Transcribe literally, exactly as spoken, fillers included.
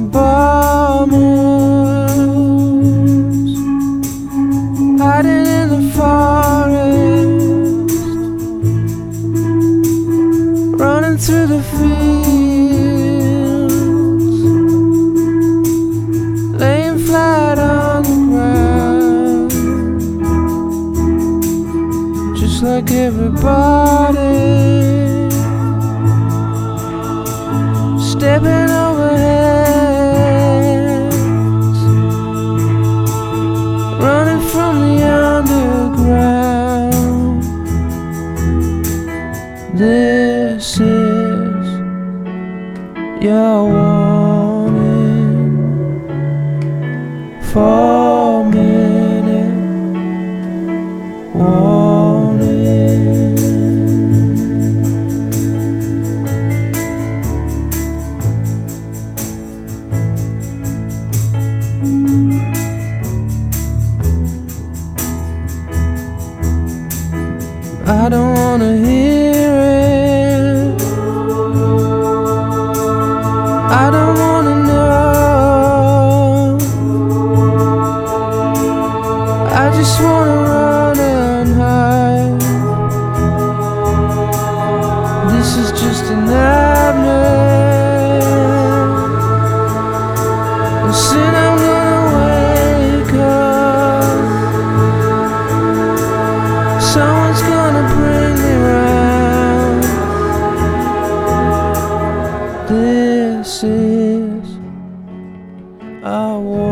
bombers hiding in the forest, running through the fields, laying flat on the ground, just like everybody, stepping over heads, running from the underground. This is your warning. Four minute warning. I don't wanna hear it. I don't wanna know. I just wanna run and hide. This is just a nightmare, and soon I'm gonna wake up. Someone's gonna bring me round. This is a war.